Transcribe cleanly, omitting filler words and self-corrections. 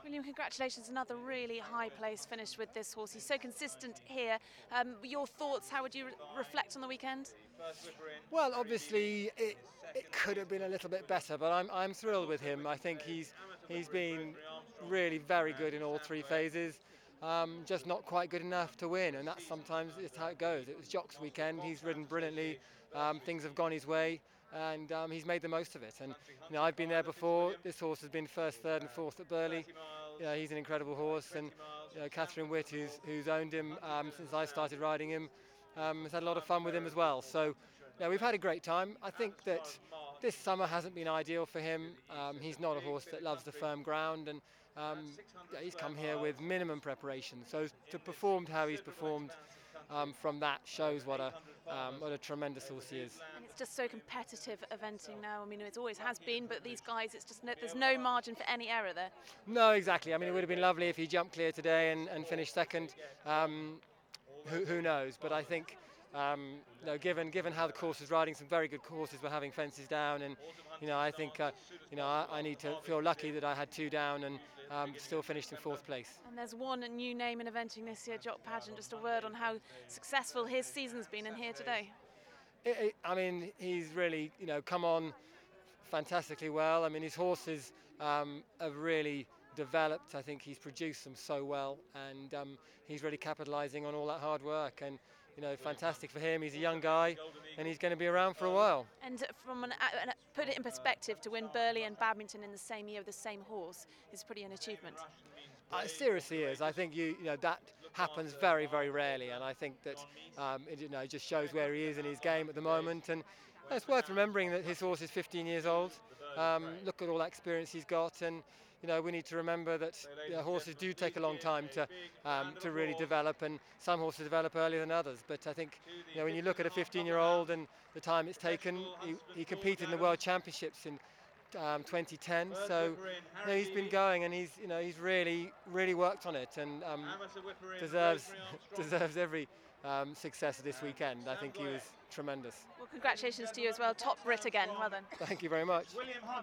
William, congratulations, another really high place finish with this horse. He's so consistent here. Your thoughts, how would you reflect on the weekend? Well, obviously it could have been a little bit better, but I'm thrilled with him. I think he's been really very good in all three phases. Just not quite good enough to win, and that's sometimes it's how it goes. It was Jock's weekend. He's ridden brilliantly. Things have gone his way, and he's made the most of it. And I've been there before. This horse has been first, third, and fourth at Burghley. He's an incredible horse, and Catherine Witt, who's owned him since I started riding him, has had a lot of fun with him as well. So we've had a great time. I think that this summer hasn't been ideal for him. He's not a horse that loves the firm ground, and he's come here with minimum preparation. So to perform how he's performed from that shows what a tremendous horse he is. And it's just so competitive eventing now. I mean, it always has been, but these guys, it's just there's no margin for any error there. No, exactly. I mean, it would have been lovely if he jumped clear today and finished second. Who knows? But I think, given how the course is riding, some very good horses were having fences down, and I think I need to feel lucky that I had two down and still finished in fourth place. And there's one new name in eventing this year, Jock Pageant. Just a word on how successful his season's been in here today. I mean, he's really come on fantastically well. I mean, his horses have really developed. I think he's produced them so well, and he's really capitalising on all that hard work. And fantastic for him. He's a young guy, and he's going to be around for a while. And put it in perspective, to win Burghley and Badminton in the same year with the same horse is pretty an achievement. It seriously is. I think that happens very, very rarely, and I think that it just shows where he is in his game at the moment. And it's worth remembering that his horse is 15 years old. Look at all that experience he's got, and we need to remember that horses do take a long time to really develop, and some horses develop earlier than others. But I think when you look at a 15-year-old and the time it's taken, he competed in the World Championships in 2010, so he's been going, and he's really worked on it, and deserves every success this weekend. I think he was tremendous. Well, congratulations to you as well. Top Brit again. Well done. Thank you very much.